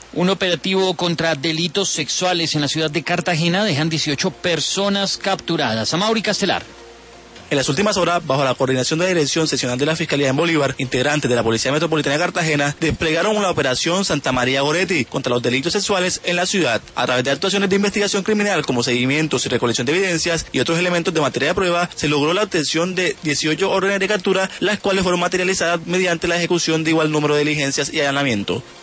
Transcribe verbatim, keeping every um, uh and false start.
Un operativo contra delitos sexuales en la ciudad de Cartagena dejan dieciocho personas capturadas. Amaury Castelar. En las últimas horas, bajo la coordinación de la Dirección Seccional de la Fiscalía en Bolívar, integrantes de la Policía Metropolitana de Cartagena desplegaron la operación Santa María Goretti contra los delitos sexuales en la ciudad. A través de actuaciones de investigación criminal como seguimientos y recolección de evidencias y otros elementos de materia de prueba, se logró la obtención de dieciocho órdenes de captura, las cuales fueron materializadas mediante la ejecución de igual número de diligencias y allanamiento.